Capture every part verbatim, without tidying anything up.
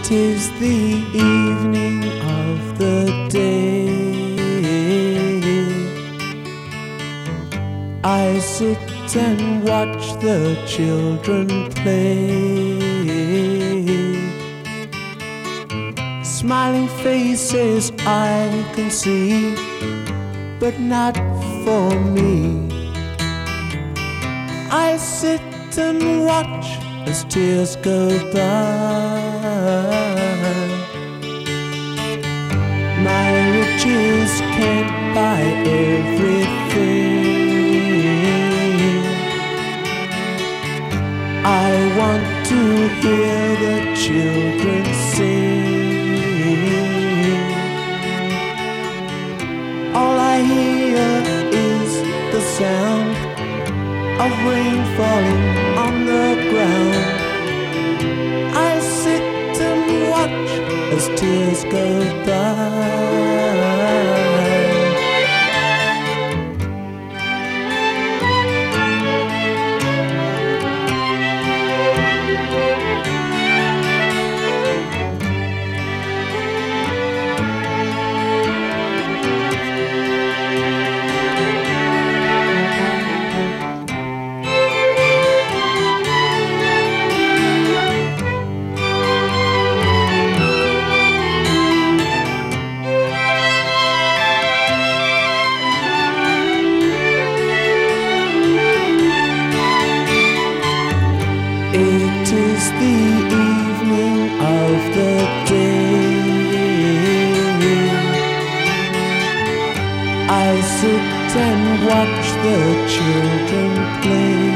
'Tis the evening of the day. I sit and watch the children play. Smiling faces I can see, but not for me. I sit and watch as tears go by. My riches can't buy everything. I want to hear the children sing. All I hear is the sound of rain falling on the ground. I sit and watch as tears go by. It is the evening of the day. I sit and watch the children play,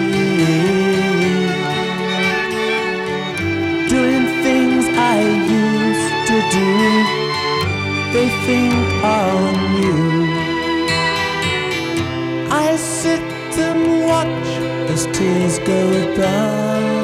doing things I used to do. They think are new. I sit and watch as tears go by.